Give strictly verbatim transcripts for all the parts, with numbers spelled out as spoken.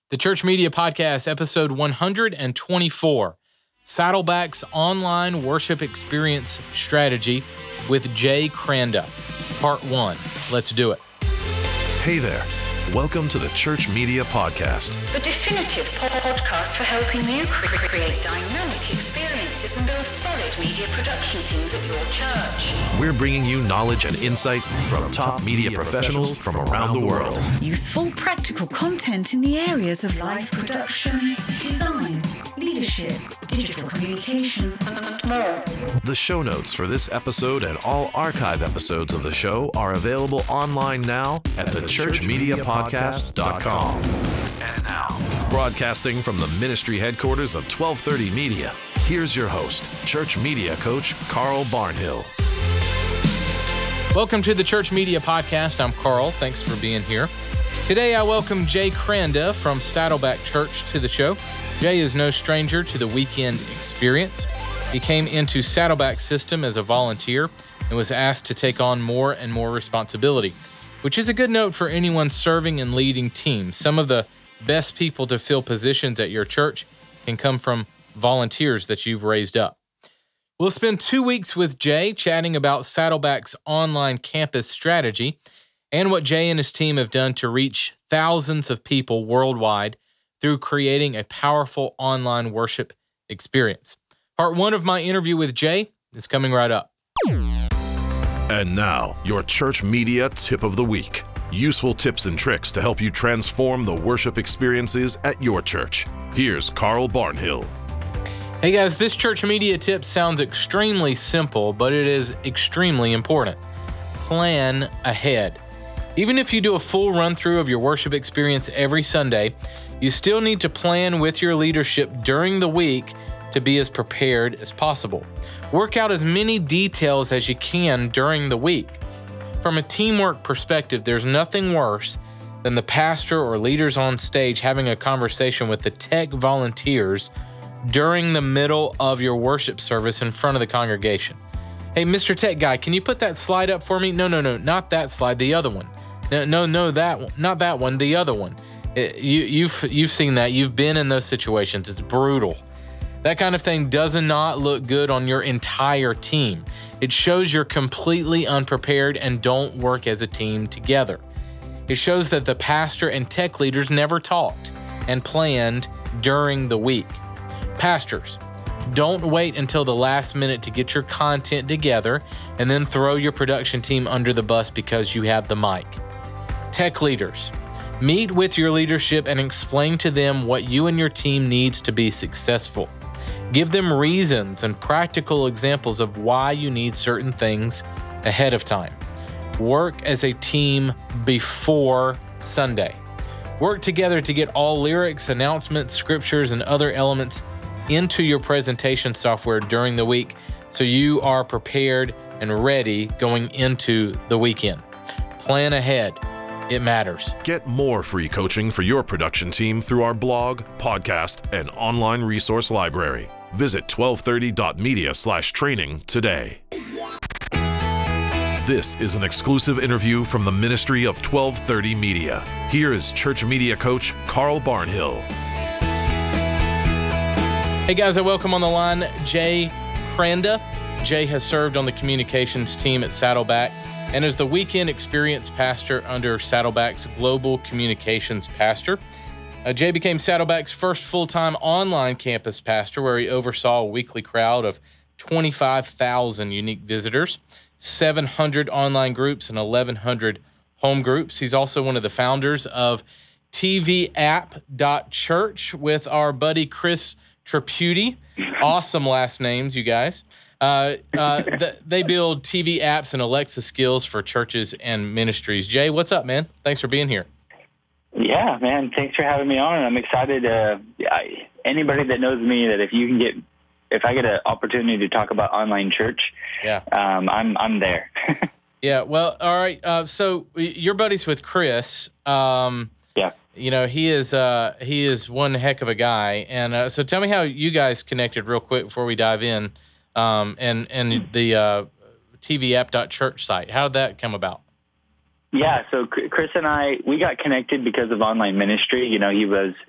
The Church Media Podcast, episode one hundred twenty-four, Saddleback's Online Worship Experience Strategy with Jay Kranda, part one. Let's do it. Hey there. Welcome to the Church Media Podcast. The definitive podcast for helping you create dynamic experiences and build solid media production teams at your church. We're bringing you knowledge and insight from top media professionals from around the world. Useful, practical content in the areas of live production, design, leadership, digital communications, and more. The show notes for this episode and all archive episodes of the show are available online now at the church media podcast dot com. And now, broadcasting from the ministry headquarters of twelve thirty Media, here's your host, Church Media Coach Carl Barnhill. Welcome to the Church Media Podcast. I'm Carl. Thanks for being here. Today, I welcome Jay Kranda from Saddleback Church to the show. Jay is no stranger to the weekend experience. He came into Saddleback's system as a volunteer and was asked to take on more and more responsibility, which is a good note for anyone serving and leading teams. Some of the best people to fill positions at your church can come from volunteers that you've raised up. We'll spend two weeks with Jay chatting about Saddleback's online campus strategy and what Jay and his team have done to reach thousands of people worldwide through creating a powerful online worship experience. Part one of my interview with Jay is coming right up. And now, your Church Media Tip of the Week. Useful tips and tricks to help you transform the worship experiences at your church. Here's Carl Barnhill. Hey guys, this Church Media tip sounds extremely simple, but it is extremely important. Plan ahead. Even if you do a full run-through of your worship experience every Sunday, you still need to plan with your leadership during the week to be as prepared as possible. Work out as many details as you can during the week. From a teamwork perspective, there's nothing worse than the pastor or leaders on stage having a conversation with the tech volunteers during the middle of your worship service in front of the congregation. Hey, Mister Tech Guy, can you put that slide up for me? No, no, no, not that slide, the other one. No, no, no, that one, not that one, the other one. It, you, you've you've seen that. You've been in those situations. It's brutal. That kind of thing does not look good on your entire team. It shows you're completely unprepared and don't work as a team together. It shows that the pastor and tech leaders never talked and planned during the week. Pastors, don't wait until the last minute to get your content together and then throw your production team under the bus because you have the mic. Tech leaders, meet with your leadership and explain to them what you and your team needs to be successful. Give them reasons and practical examples of why you need certain things ahead of time. Work as a team before Sunday. Work together to get all lyrics, announcements, scriptures, and other elements into your presentation software during the week so you are prepared and ready going into the weekend. Plan ahead. It matters. Get more free coaching for your production team through our blog, podcast, and online resource library. Visit twelve thirty dot media slash training today. This is an exclusive interview from the ministry of twelve thirty Media. Here is Church Media Coach Carl Barnhill. Hey guys, I welcome on the line Jay Kranda. Jay has served on the communications team at Saddleback and is the weekend experience pastor under Saddleback's global communications pastor. Uh, Jay became Saddleback's first full-time online campus pastor, where he oversaw a weekly crowd of twenty-five thousand unique visitors, seven hundred online groups, and eleven hundred home groups. He's also one of the founders of T V app dot church with our buddy Chris Tripudi. Awesome last names, you guys. Uh, uh, th- they build T V apps and Alexa skills for churches and ministries. Jay, what's up, man? Thanks for being here. Yeah, man. Thanks for having me on. And I'm excited. Uh, I, anybody that knows me, that if you can get, if I get an opportunity to talk about online church, yeah, um, I'm I'm there. Yeah. Well, all right. Uh, so you're buddies with Chris. Um, yeah. You know, he is uh, he is one heck of a guy. And uh, so tell me how you guys connected real quick before we dive in, um, and and the uh, T V app dot church site. How did that come about? Yeah, so Chris and I, we got connected because of online ministry. You know, he was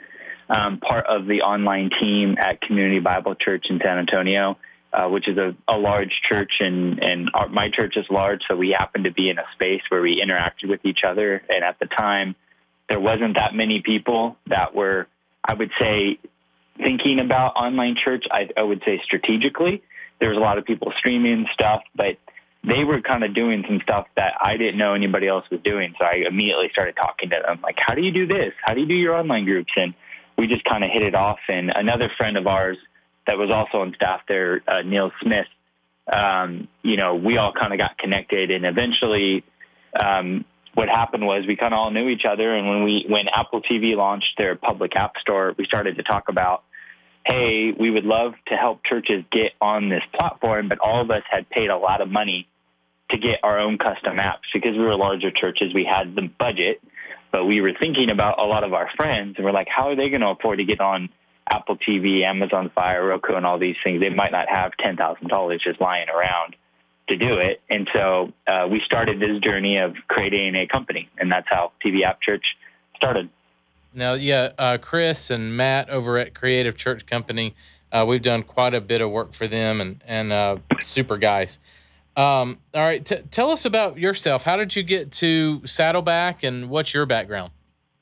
um, part of the online team at Community Bible Church in San Antonio, uh, which is a, a large church, and, and our, my church is large, so we happen to be in a space where we interacted with each other. And at the time, there wasn't that many people that were, I would say, thinking about online church, I, I would say strategically. There was a lot of people streaming stuff, but they were kind of doing some stuff that I didn't know anybody else was doing. So I immediately started talking to them, like, how do you do this? How do you do your online groups? And we just kind of hit it off. And another friend of ours that was also on staff there, uh, Neil Smith, um, you know, we all kind of got connected. And eventually um, what happened was we kind of all knew each other. And when we when Apple T V launched their public app store, we started to talk about, hey, we would love to help churches get on this platform, but all of us had paid a lot of money to get our own custom apps. Because we were larger churches, we had the budget, but we were thinking about a lot of our friends, and we're like, how are they going to afford to get on Apple T V, Amazon Fire, Roku, and all these things? They might not have ten thousand dollars just lying around to do it. And so uh, we started this journey of creating a company, and that's how T V App Church started. Now, yeah, uh, Chris and Matt over at Creative Church Company, uh, we've done quite a bit of work for them, and, and uh, super guys. Um, all right, t- tell us about yourself. How did you get to Saddleback, and what's your background?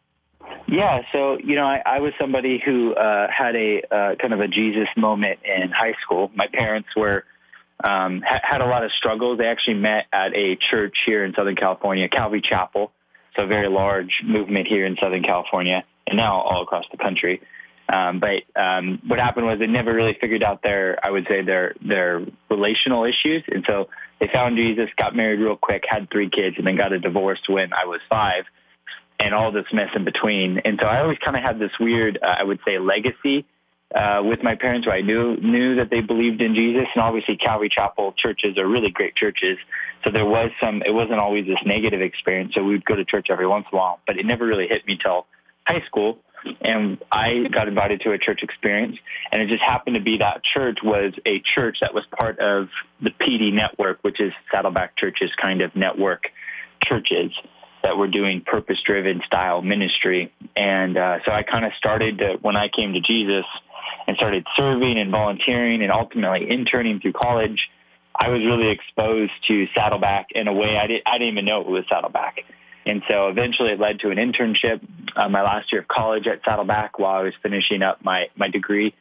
Yeah, so, you know, I, I was somebody who uh, had a uh, kind of a Jesus moment in high school. My parents were um, ha- had a lot of struggles. They actually met at a church here in Southern California, Calvary Chapel. So a very large movement here in Southern California, and now all across the country. Um, but um, what happened was they never really figured out their, I would say, their their relational issues. And so they found Jesus, got married real quick, had three kids, and then got a divorce when I was five, and all this mess in between. And so I always kind of had this weird, uh, I would say, legacy uh, with my parents, where I knew knew that they believed in Jesus. And obviously Calvary Chapel churches are really great churches. So there was some, it wasn't always this negative experience. So we'd go to church every once in a while, but it never really hit me till high school. And I got invited to a church experience, and it just happened to be that church was a church that was part of the P D network, which is Saddleback Church's kind of network churches that were doing purpose-driven style ministry. And uh, so I kind of started to, when I came to Jesus and started serving and volunteering and ultimately interning through college, I was really exposed to Saddleback in a way I, did, I didn't even know it was Saddleback. And so eventually it led to an internship uh, my last year of college at Saddleback while I was finishing up my, my degree.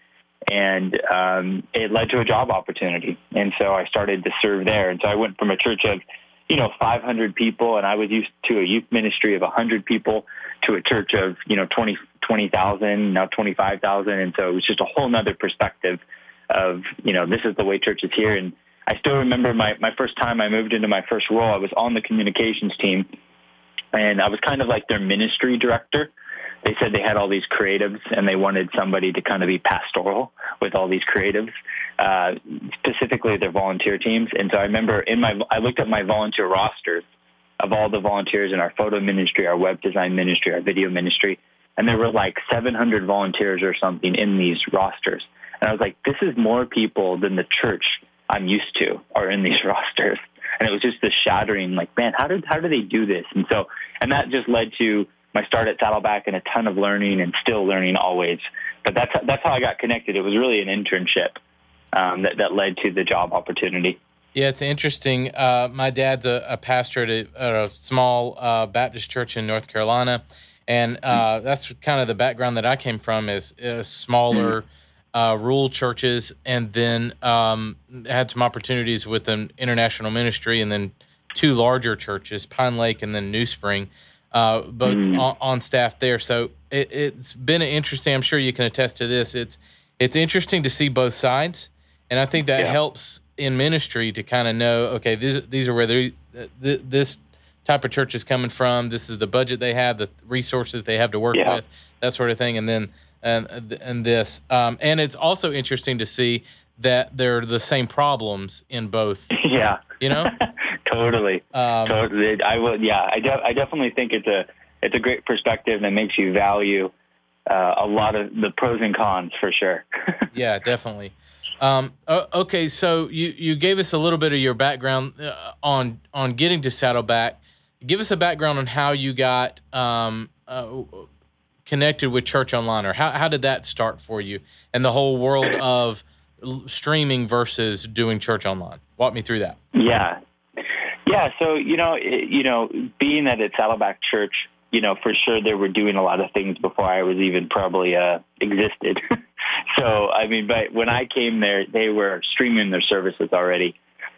And um, it led to a job opportunity. And so I started to serve there. And so I went from a church of, you know, five hundred people, and I was used to a youth ministry of one hundred people, to a church of, you know, twenty, twenty thousand, now twenty-five thousand. And so it was just a whole nother perspective of, you know, this is the way church is here. And I still remember my, my first time I moved into my first role, I was on the communications team, and I was kind of like their ministry director. They said they had all these creatives, and they wanted somebody to kind of be pastoral with all these creatives, uh, specifically their volunteer teams. And so I remember in my, I looked at my volunteer rosters of all the volunteers in our photo ministry, our web design ministry, our video ministry, and there were like seven hundred volunteers or something in these rosters. And I was like, this is more people than the church I'm used to are in these rosters. And it was just this shattering, like, man, how did how do they do this? And so, and that just led to my start at Saddleback and a ton of learning, and still learning always. But that's that's how I got connected. It was really an internship um, that, that led to the job opportunity. Yeah, it's interesting. Uh, my dad's a, a pastor at a, at a small uh, Baptist church in North Carolina, and uh, that's kind of the background that I came from, is uh, smaller uh, rural churches, and then um, had some opportunities with an international ministry, and then two larger churches, Pine Lake and then New Spring. Uh, both mm. on, on staff there. So it, it's been an interesting, I'm sure you can attest to this. It's, it's interesting to see both sides. And I think that yeah. helps in ministry to kind of know, okay, these, these are where th- this type of church is coming from. This is the budget they have, the resources they have to work yeah. with, that sort of thing. And then, and, and this, um, and it's also interesting to see that they're the same problems in both. Yeah. You know? Totally. Um, totally. I will. Yeah, I, de- I definitely think it's a it's a great perspective that makes you value uh, a lot of the pros and cons for sure. Yeah, definitely. Um, okay, so you, you gave us a little bit of your background uh, on on getting to Saddleback. Give us a background on how you got um, uh, connected with Church Online, or how, how did that start for you and the whole world of streaming versus doing church online? Walk me through that. Yeah. Yeah. So, you know, it, you know, being that it's Saddleback Church, you know, for sure they were doing a lot of things before I was even probably uh, existed. So, I mean, but when I came there, they were streaming their services already.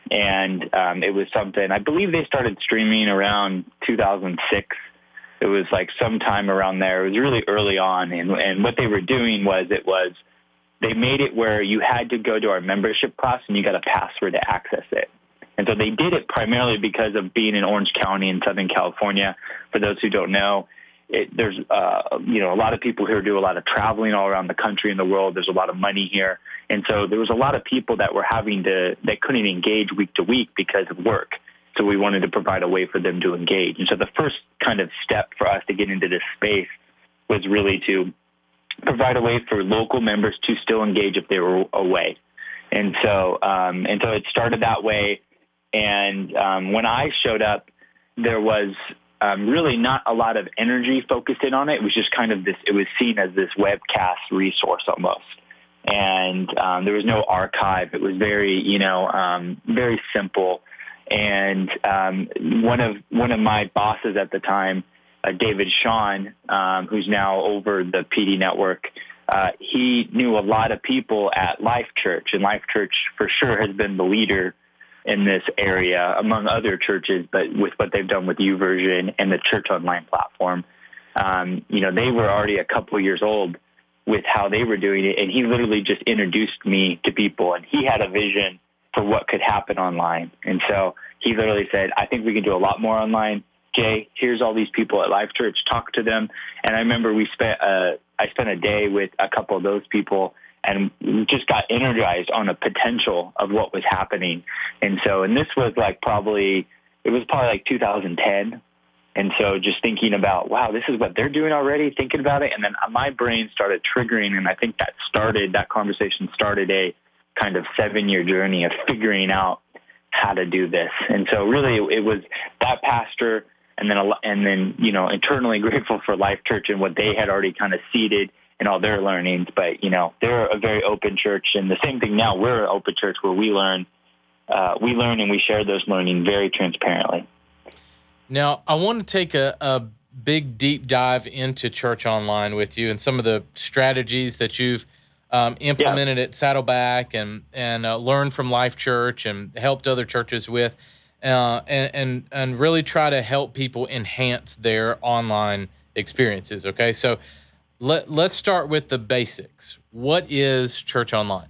And um, it was something, I believe they started streaming around two thousand six. It was like sometime around there. It was really early on. And, and what they were doing was it was, they made it where you had to go to our membership class and you got a password to access it. And so they did it primarily because of being in Orange County in Southern California. For those who don't know, it, there's uh, you know a lot of people here do a lot of traveling all around the country and the world. There's a lot of money here. And so there was a lot of people that were having to, that couldn't engage week to week because of work. So we wanted to provide a way for them to engage. And so the first kind of step for us to get into this space was really to provide a way for local members to still engage if they were away. And so, um, and so it started that way. And um, when I showed up, there was um, really not a lot of energy focused in on it. It was just kind of this, it was seen as this webcast resource almost. And um, there was no archive. It was very, you know, um, very simple. And um, one of one of my bosses at the time, uh, David Sean, um, who's now over the P D network, uh, he knew a lot of people at Life Church. And Life Church for sure has been the leader in this area, among other churches, but with what they've done with YouVersion and the Church Online platform. Um, you know, they were already a couple of years old with how they were doing it, and he literally just introduced me to people, and he had a vision for what could happen online. And so he literally said, I think we can do a lot more online. Jay, here's all these people at Life Church, talk to them. And I remember we spent, uh, I spent a day with a couple of those people, and we just got energized on a potential of what was happening. And so, and this was like probably, it was probably like two thousand ten. And so just thinking about, wow, this is what they're doing already, thinking about it. And then my brain started triggering. And I think that started, that conversation started a kind of seven year journey of figuring out how to do this. And so really it was that pastor, and then, a, and then, you know, internally grateful for Life Church and what they had already kind of seeded and all their learnings. But, you know, they're a very open church, and the same thing now, we're an open church where we learn, uh, we learn and we share those learning very transparently. Now, I want to take a, a big deep dive into Church Online with you and some of the strategies that you've um, implemented yeah. at Saddleback and, and uh, learned from Life Church and helped other churches with, uh, and, and, and really try to help people enhance their online experiences. Okay. So, Let, let's start with the basics. What is Church Online?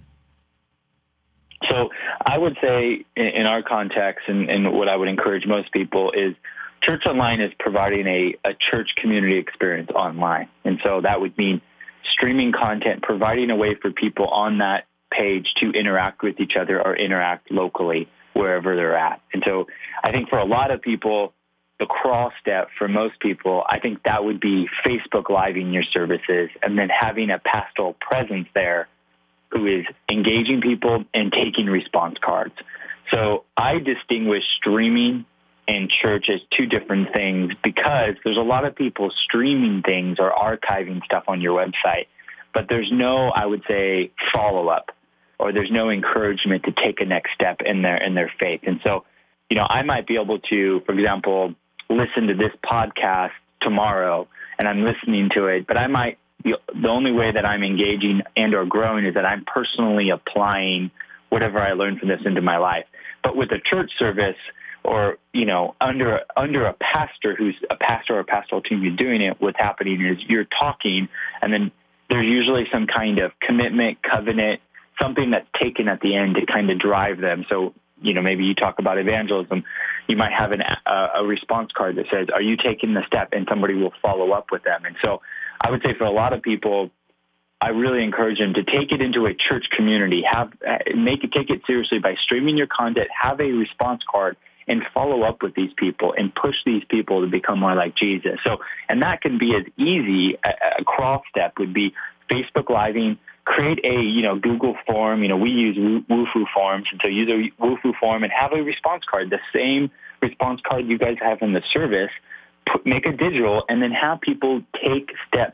So I would say in, in our context, and, and what I would encourage most people is Church Online is providing a, a church community experience online. And so that would mean streaming content, providing a way for people on that page to interact with each other or interact locally wherever they're at. And so I think for a lot of people, the crawl step for most people, I think that would be Facebook Living your services and then having a pastoral presence there who is engaging people and taking response cards. So I distinguish streaming and church as two different things because there's a lot of people streaming things or archiving stuff on your website, but there's no, I would say, follow-up, or there's no encouragement to take a next step in their in their faith. And so, you know, I might be able to, for example, listen to this podcast tomorrow and I'm listening to it, but I might, the only way that I'm engaging and or growing is that I'm personally applying whatever I learned from this into my life. But with a church service or, you know, under, under a pastor who's a pastor or a pastoral team who's doing it, what's happening is you're talking and then there's usually some kind of commitment, covenant, something that's taken at the end to kind of drive them. So, you know, maybe you talk about evangelism, you might have an, uh, a response card that says, are you taking the step? And somebody will follow up with them. And so I would say for a lot of people, I really encourage them to take it into a church community, have, make it, take it seriously by streaming your content, have a response card and follow up with these people and push these people to become more like Jesus. So, and that can be as easy, a, a cross step would be Facebook Living, create a, you know, Google form. You know, we use Wufoo forms, and so use a Wufoo form and have a response card, the same response card you guys have in the service, put, make it digital, and then have people take steps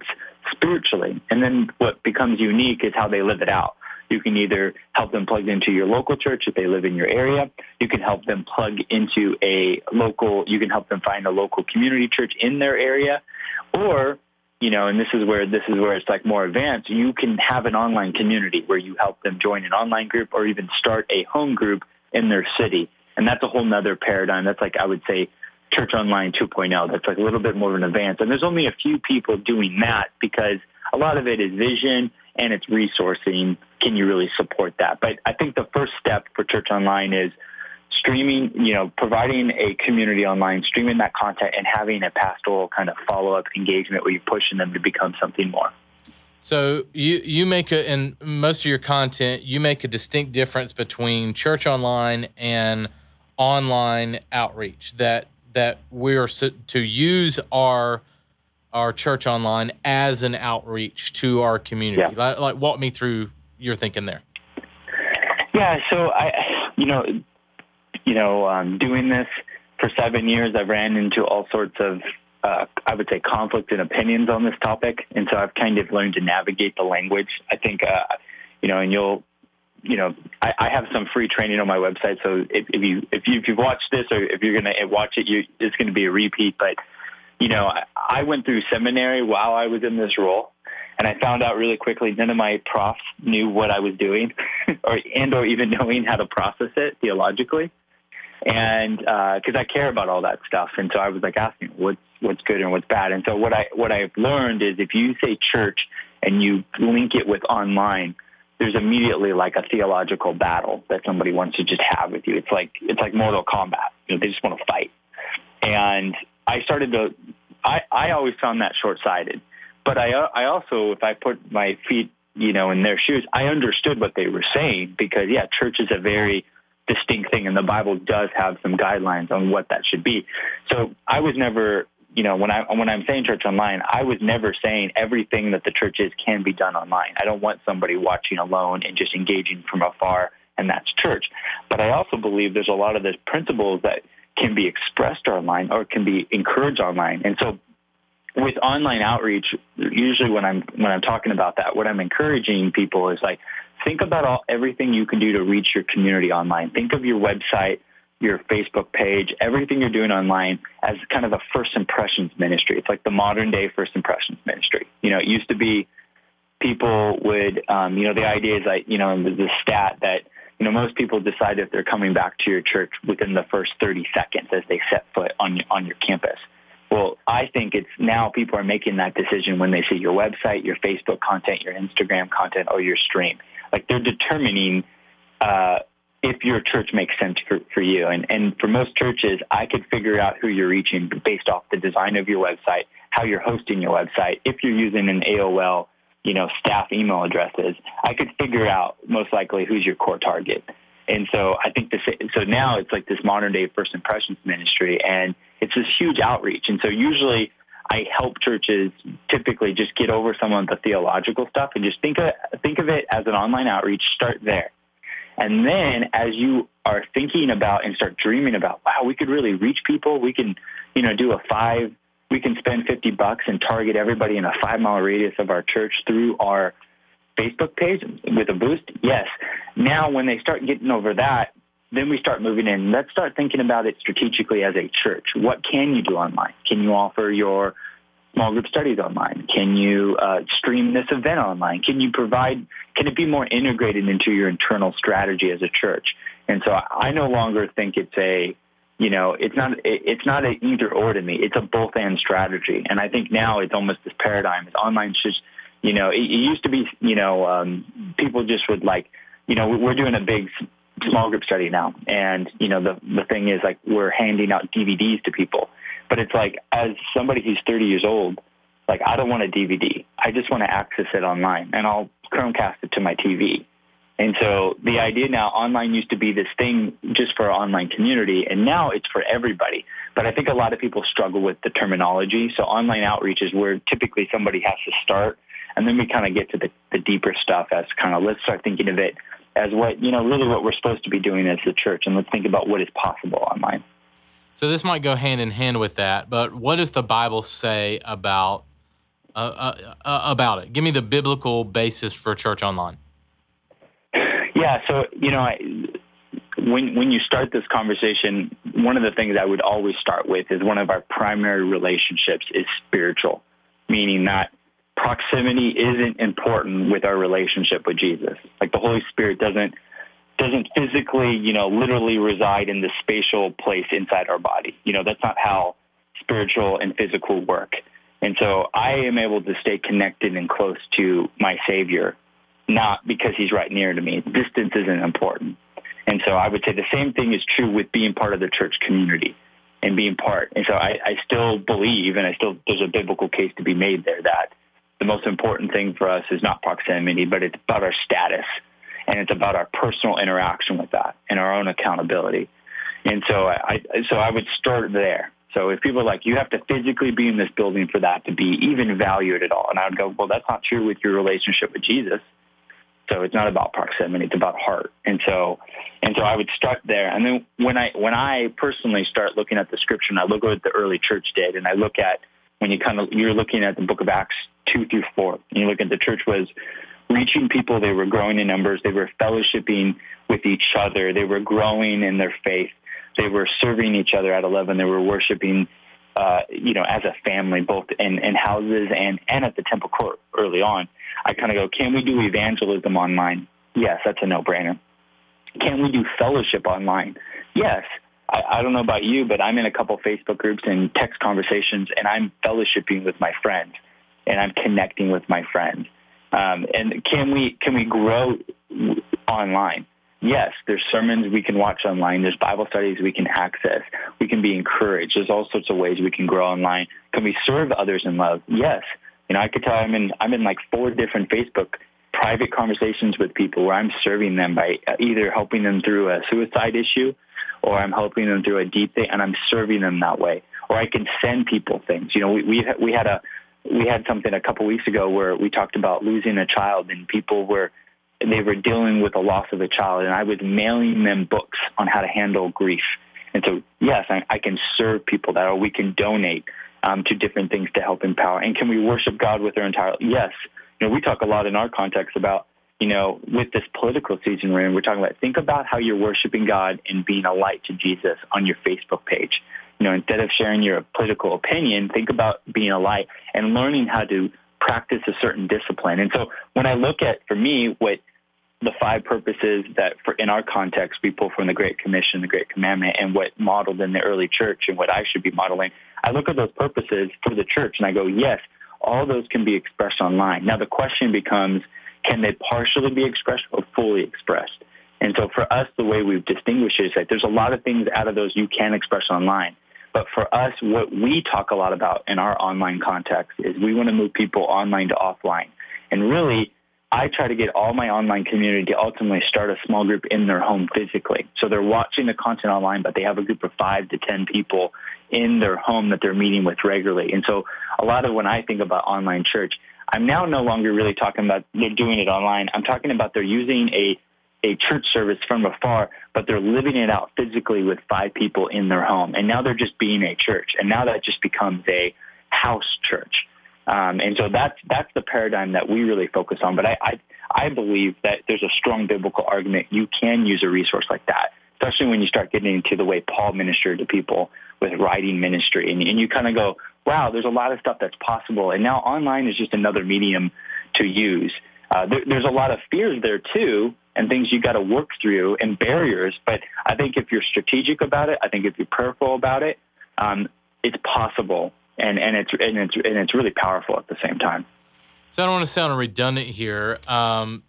spiritually. And then what becomes unique is how they live it out. You can either help them plug into your local church if they live in your area. You can help them plug into a local, you can help them find a local community church in their area. Or, you know, and this is where this is where it's like more advanced, you can have an online community where you help them join an online group or even start a home group in their city. And that's a whole nother paradigm. That's like, I would say, Church Online two point oh. That's like a little bit more of an advance. And there's only a few people doing that because a lot of it is vision and it's resourcing. Can you really support that? But I think the first step for Church Online is streaming, you know, providing a community online, streaming that content, and having a pastoral kind of follow-up engagement where you're pushing them to become something more. So you you make a, in most of your content, you make a distinct difference between Church Online and online outreach, that that we're to use our our Church Online as an outreach to our community. Yeah. Like, like walk me through your thinking there. Yeah, so I, you know, you know, um, doing this for seven years, I've ran into all sorts of, uh, I would say, conflict and opinions on this topic, and so I've kind of learned to navigate the language. I think, uh, you know, and you'll, you know, I, I have some free training on my website, so if, if you if you if you've watched this or if you're gonna watch it, you it's going to be a repeat. But you know, I, I went through seminary while I was in this role. And I found out really quickly none of my profs knew what I was doing or and or even knowing how to process it theologically. And because uh, I care about all that stuff. And so I was like asking what's what's good and what's bad. And so what, I, what I've learned is if you say church and you link it with online, there's immediately like a theological battle that somebody wants to just have with you. It's like it's like Mortal Kombat. You know, they just want to fight. And I started to I, I always found that short-sighted. But I, I also, if I put my feet, you know, in their shoes, I understood what they were saying because, yeah, church is a very distinct thing, and the Bible does have some guidelines on what that should be. So I was never, you know, when I when I'm saying Church Online, I was never saying everything that the church is can be done online. I don't want somebody watching alone and just engaging from afar, and that's church. But I also believe there's a lot of the principles that can be expressed online or can be encouraged online, and so. With online outreach, usually when I'm when I'm talking about that, what I'm encouraging people is like, think about all, everything you can do to reach your community online. Think of your website, your Facebook page, everything you're doing online as kind of a first impressions ministry. It's like the modern day first impressions ministry. You know, it used to be people would, um, you know, the idea is like, you know, the stat that, you know, most people decide if they're coming back to your church within the first thirty seconds as they set foot on on your campus. Well, I think it's now people are making that decision when they see your website, your Facebook content, your Instagram content, or your stream. Like they're determining uh, if your church makes sense for, for you. And, and for most churches, I could figure out who you're reaching based off the design of your website, how you're hosting your website. If you're using an A O L, you know, staff email addresses, I could figure out most likely who's your core target. And so I think this, so now it's like this modern day first impressions ministry, and it's this huge outreach. And so usually I help churches typically just get over some of the theological stuff and just think of, think of it as an online outreach, start there. And then as you are thinking about and start dreaming about, wow, we could really reach people. We can, you know, do a five, we can spend fifty bucks and target everybody in a five mile radius of our church through our Facebook page with a boost. Yes. Now, when they start getting over that, then we start moving in. Let's start thinking about it strategically as a church. What can you do online? Can you offer your small group studies online? Can you uh, stream this event online? Can you provide, can it be more integrated into your internal strategy as a church? And so I no longer think it's a, you know, it's not, it's not an either or to me. It's a both and strategy. And I think now it's almost this paradigm. It's online should, you know, it, it used to be, you know, um, people just would like, you know, we're doing a big small group study now. And, you know, the the thing is like we're handing out D V Ds to people. But it's like as somebody who's thirty years old, like I don't want a D V D. I just want to access it online, and I'll Chromecast it to my T V. And so the idea now, online used to be this thing just for our online community, and now it's for everybody. But I think a lot of people struggle with the terminology. So online outreach is where typically somebody has to start, and then we kind of get to the, the deeper stuff as kind of let's start thinking of it as what, you know, really what we're supposed to be doing as the church, and let's think about what is possible online. So this might go hand in hand with that, but what does the Bible say about uh, uh, uh, about it? Give me the biblical basis for church online. Yeah, so, you know, I, when when you start this conversation, one of the things I would always start with is one of our primary relationships is spiritual, meaning that proximity isn't important with our relationship with Jesus. Like the Holy Spirit doesn't doesn't physically, you know, literally reside in the spatial place inside our body. You know, that's not how spiritual and physical work. And so I am able to stay connected and close to my Savior, not because he's right near to me. Distance isn't important. And so I would say the same thing is true with being part of the church community and being part. And so I, I still believe, and I still, there's a biblical case to be made there, that the most important thing for us is not proximity, but it's about our status, and it's about our personal interaction with that and our own accountability. And so I, so I would start there. So if people are like, you have to physically be in this building for that to be even valued at all, and I would go, well, that's not true with your relationship with Jesus. So it's not about proximity; it's about heart. And so, and so I would start there. And then when I when I personally start looking at the scripture, and I look at what the early church did, and I look at when you kind of you're looking at the book of Acts two through four, and you look at the church was reaching people. They were growing in numbers. They were fellowshipping with each other. They were growing in their faith. They were serving each other at eleven. They were worshiping, uh, you know, as a family, both in, in houses and, and at the temple court early on. I kind of go, can we do evangelism online? Yes, that's a no-brainer. Can we do fellowship online? Yes. I, I don't know about you, but I'm in a couple Facebook groups and text conversations, and I'm fellowshipping with my friends, and I'm connecting with my friends. Um, and can we can we grow online? Yes, there's sermons we can watch online. There's Bible studies we can access. We can be encouraged. There's all sorts of ways we can grow online. Can we serve others in love? Yes. You know, I could tell I'm in I'm in like four different Facebook private conversations with people where I'm serving them by either helping them through a suicide issue, or I'm helping them through a deep thing, and I'm serving them that way. Or I can send people things. You know, we we we had a we had something a couple weeks ago where we talked about losing a child, and people were they were dealing with the loss of a child, and I was mailing them books on how to handle grief. And so, yes, I, I can serve people that, or we can donate um, to different things to help empower. And can we worship God with our entire? Yes. You know, we talk a lot in our context about, you know, with this political season we're in, we're talking about, think about how you're worshiping God and being a light to Jesus on your Facebook page. You know, instead of sharing your political opinion, think about being a light and learning how to practice a certain discipline. And so when I look at, for me, what the five purposes that for in our context we pull from the Great Commission, the Great Commandment, and what modeled in the early church and what I should be modeling, I look at those purposes for the church and I go, yes, all those can be expressed online. Now the question becomes, can they partially be expressed or fully expressed? And so for us, the way we've distinguished it is that there's a lot of things out of those you can express online. But for us, what we talk a lot about in our online context is we want to move people online to offline. And really, I try to get all my online community to ultimately start a small group in their home physically. So they're watching the content online, but they have a group of five to ten people in their home that they're meeting with regularly. And so a lot of when I think about online church, I'm now no longer really talking about they're doing it online. I'm talking about they're using a a church service from afar, but they're living it out physically with five people in their home. And now they're just being a church. And now that just becomes a house church. Um, and so that's that's the paradigm that we really focus on. But I, I I believe that there's a strong biblical argument you can use a resource like that, especially when you start getting into the way Paul ministered to people with writing ministry. And, and you kind of go, wow, there's a lot of stuff that's possible. And now online is just another medium to use. Uh, there, there's a lot of fears there, too, and things you got to work through and barriers. But I think if you're strategic about it, I think if you're prayerful about it, um, it's possible. And, and it's and it's and it's really powerful at the same time. So I don't want to sound redundant here. Um,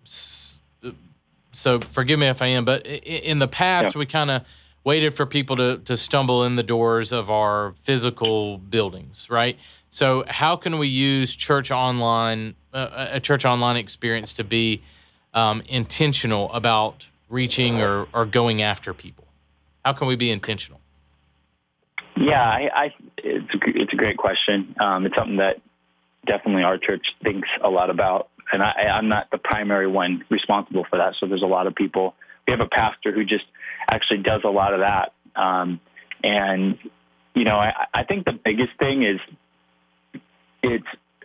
so forgive me if I am, but in the past yeah. we kind of waited for people to to stumble in the doors of our physical buildings, right? So how can we use church online, uh, a church online experience, to be um, intentional about reaching or, or going after people? How can we be intentional? Yeah, I, I it's a, it's a great question. Um, it's something that definitely our church thinks a lot about, and I, I'm not the primary one responsible for that. So there's a lot of people. We have a pastor who just actually does a lot of that, um, and you know, I, I think the biggest thing is it's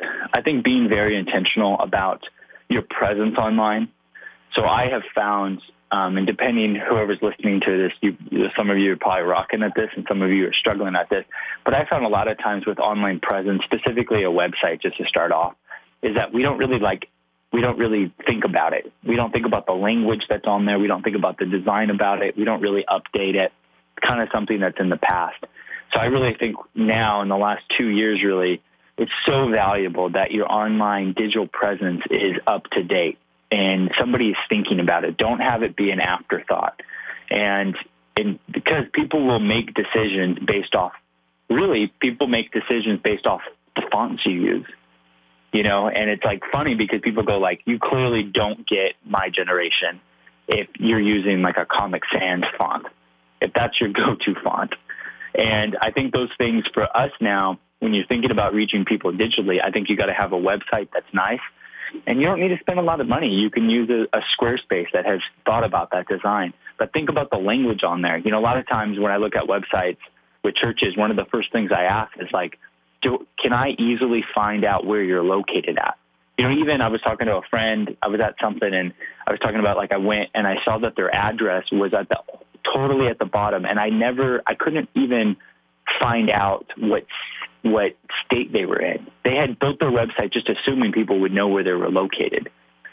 I think being very intentional about your presence online. So I have found, um, and depending whoever's listening to this, you, some of you are probably rocking at this and some of you are struggling at this, but I found a lot of times with online presence, specifically a website, just to start off, is that we don't really like, we don't really think about it. We don't think about the language that's on there. We don't think about the design about it. We don't really update it. It's kind of something that's in the past. So I really think now in the last two years, really, it's so valuable that your online digital presence is up to date and somebody is thinking about it. Don't have it be an afterthought. And, and because people will make decisions based off, really, people make decisions based off the fonts you use, you know, and it's like funny because people go like, you clearly don't get my generation if you're using like a Comic Sans font, if that's your go-to font. And I think those things for us now, when you're thinking about reaching people digitally, I think you got to have a website that's nice, and you don't need to spend a lot of money. You can use a, a Squarespace that has thought about that design, but think about the language on there. You know, a lot of times when I look at websites with churches, one of the first things I ask is like, do, can I easily find out where you're located at? You know, even I was talking to a friend, I was at something and I was talking about like I went and I saw that their address was at the totally at the bottom, and I never, I couldn't even find out what what state they were in. They had built their website just assuming people would know where they were located.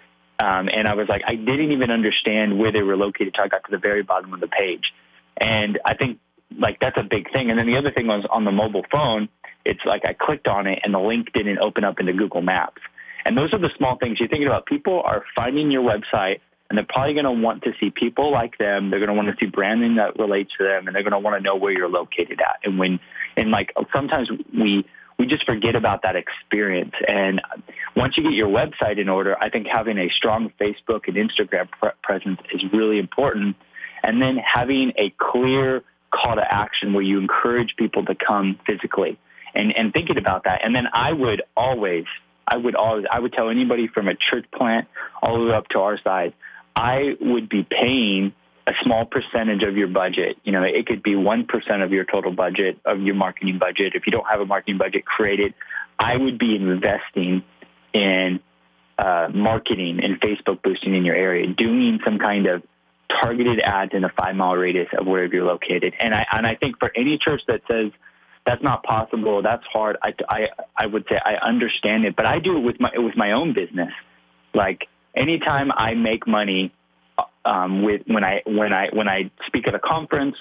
Um, and I was like, I didn't even understand where they were located until I got to the very bottom of the page. And I think like that's a big thing. And then the other thing was on the mobile phone, it's like I clicked on it and the link didn't open up into Google Maps. And those are the small things you're thinking about. People are finding your website, and they're probably going to want to see people like them. They're going to want to see branding that relates to them, and they're going to want to know where you're located at. And when, and like sometimes we we just forget about that experience. And once you get your website in order, I think having a strong Facebook and Instagram pre- presence is really important. And then having a clear call to action where you encourage people to come physically, and and thinking about that. And then I would always, I would always, I would tell anybody from a church plant all the way up to our side, I would be paying a small percentage of your budget. You know, it could be one percent of your total budget, of your marketing budget. If you don't have a marketing budget, create it. I would be investing in uh, marketing and Facebook boosting in your area, doing some kind of targeted ads in a five-mile radius of wherever you're located. And I and I think for any church that says that's not possible, that's hard, I, I, I would say I understand it. But I do it with my with my own business. Like, anytime I make money um, with when I when I when I speak at a conference,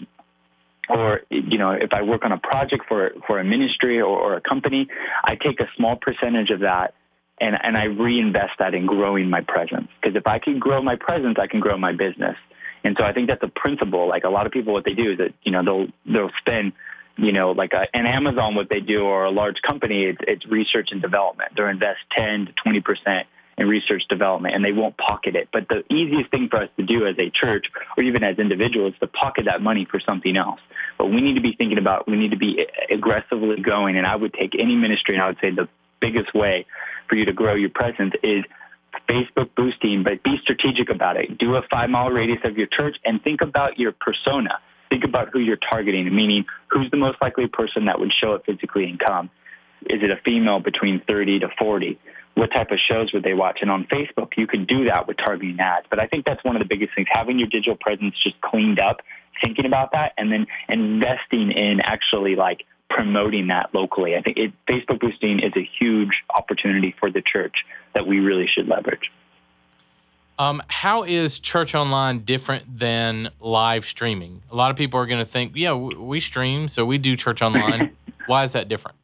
or you know, if I work on a project for for a ministry or, or a company, I take a small percentage of that and and I reinvest that in growing my presence. Because if I can grow my presence, I can grow my business. And so I think that's a principle. Like a lot of people, what they do is that you know they'll they'll spend you know like a, an Amazon, what they do, or a large company, it's, it's research and development. They'll invest ten to twenty percent. In research development, and they won't pocket it. But the easiest thing for us to do as a church or even as individuals is to pocket that money for something else. But we need to be thinking about, we need to be aggressively going. And I would take any ministry, and I would say the biggest way for you to grow your presence is Facebook boosting, but be strategic about it. Do a five mile radius of your church and think about your persona. Think about who you're targeting, meaning who's the most likely person that would show up physically and come. Is it a female between thirty to forty? What type of shows would they watch? And on Facebook, you could do that with targeting ads. But I think that's one of the biggest things, having your digital presence just cleaned up, thinking about that, and then investing in actually like promoting that locally. I think it, Facebook boosting is a huge opportunity for the church that we really should leverage. Um, how is church online different than live streaming? A lot of people are going to think, yeah, we stream, so we do church online. Why is that different?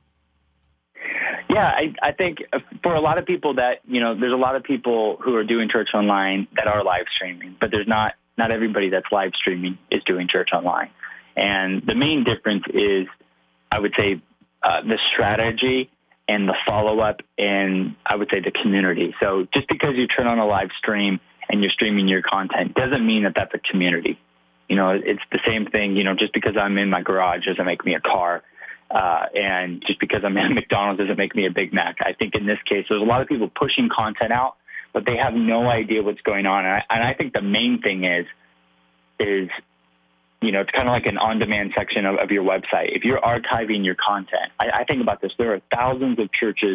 Yeah, I, I think for a lot of people that, you know, there's a lot of people who are doing church online that are live streaming, but there's not, not everybody that's live streaming is doing church online. And the main difference is, I would say, uh, the strategy and the follow-up and I would say the community. So just because you turn on a live stream and you're streaming your content doesn't mean that that's a community. You know, it's the same thing, you know, just because I'm in my garage doesn't make me a car. Uh, and just because I'm at McDonald's doesn't make me a Big Mac. I think in this case, there's a lot of people pushing content out, but they have no idea what's going on. And I, and I think the main thing is, is, you know, it's kind of like an on-demand section of, of your website. If you're archiving your content, I, I think about this. There are thousands of churches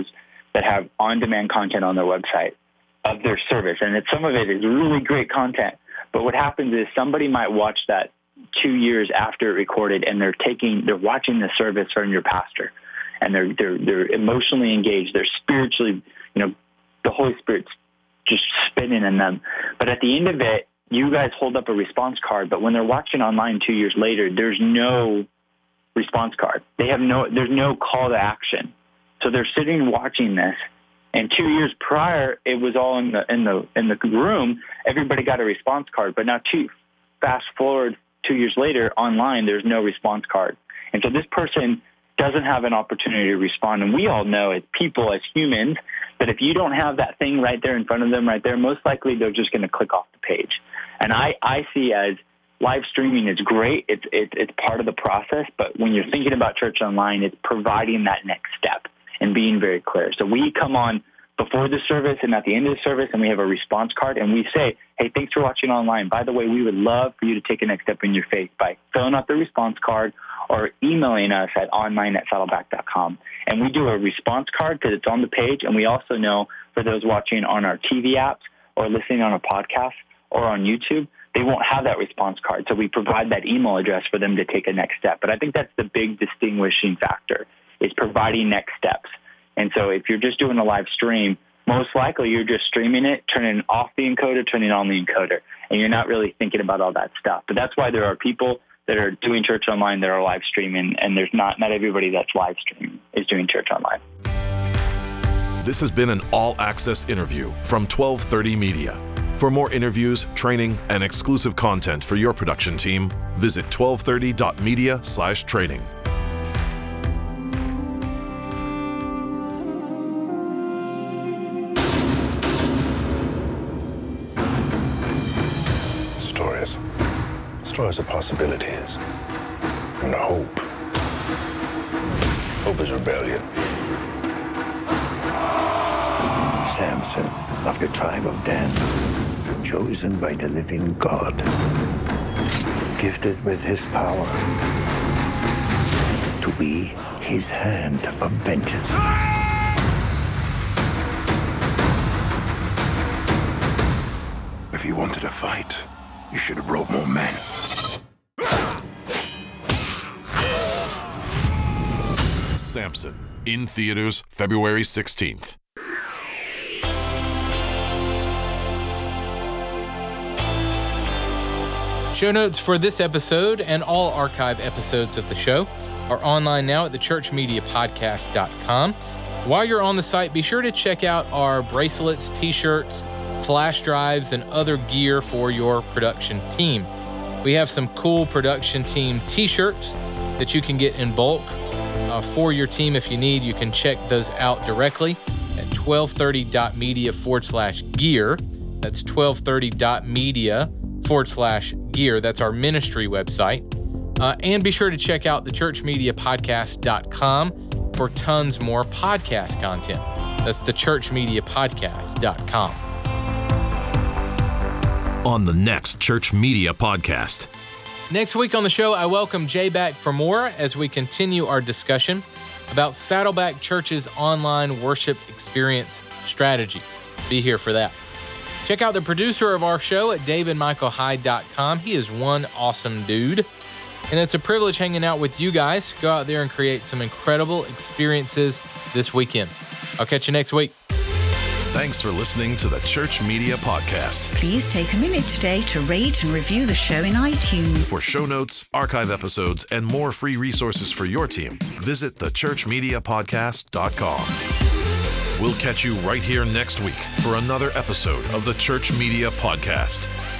that have on-demand content on their website of their service. And it, some of it is really great content. But what happens is somebody might watch that two years after it recorded, and they're taking, they're watching the service from your pastor, and they're they're they're emotionally engaged. They're spiritually, you know, the Holy Spirit's just spinning in them. But at the end of it, you guys hold up a response card. But when they're watching online two years later, there's no response card. They have no, there's no call to action. So they're sitting watching this, and two years prior, it was all in the in the in the room. Everybody got a response card, but now two fast forward two years later, online, there's no response card, and so this person doesn't have an opportunity to respond. And we all know, as people, as humans, that if you don't have that thing right there in front of them, right there, most likely they're just going to click off the page. And I I see as live streaming is great. It's it, it's part of the process, but when you're thinking about church online, it's providing that next step and being very clear. So we come on before the service and at the end of the service, and we have a response card, and we say, hey, thanks for watching online. By the way, we would love for you to take a next step in your faith by filling out the response card or emailing us at online at saddleback dot com. And we do a response card because it's on the page, and we also know for those watching on our T V apps or listening on a podcast or on YouTube, they won't have that response card. So we provide that email address for them to take a next step. But I think that's the big distinguishing factor, is providing next steps. And so if you're just doing a live stream, most likely you're just streaming it, turning off the encoder, turning on the encoder, and you're not really thinking about all that stuff. But that's why there are people that are doing church online that are live streaming, and there's not, not everybody that's live streaming is doing church online. This has been an all-access interview from twelve thirty Media. For more interviews, training, and exclusive content for your production team, visit twelve thirty dot media slash training. Stories. Stories of possibilities. And hope. Hope is rebellion. Samson, of the tribe of Dan, chosen by the living God, gifted with his power to be his hand of vengeance. If you wanted a fight, you should have brought more men. Samson, in theaters February sixteenth. Show notes for this episode and all archive episodes of the show are online now at the church media podcast dot com. While you're on the site, be sure to check out our bracelets, t-shirts, flash drives, and other gear for your production team. We have some cool production team t-shirts that you can get in bulk uh, for your team if you need. You can check those out directly at twelve thirty dot media forward slash gear. That's twelve thirty dot media forward slash gear. That's our ministry website. Uh, and be sure to check out the church media podcast dot com for tons more podcast content. That's the church media podcast dot com. On the next Church Media Podcast. Next week on the show, I welcome Jay back for more as we continue our discussion about Saddleback Church's online worship experience strategy. Be here for that. Check out the producer of our show at david michael hyde dot com. He is one awesome dude. And it's a privilege hanging out with you guys. Go out there and create some incredible experiences this weekend. I'll catch you next week. Thanks for listening to the Church Media Podcast. Please take a minute today to rate and review the show in iTunes. For show notes, archive episodes, and more free resources for your team, visit the church media podcast dot com. We'll catch you right here next week for another episode of the Church Media Podcast.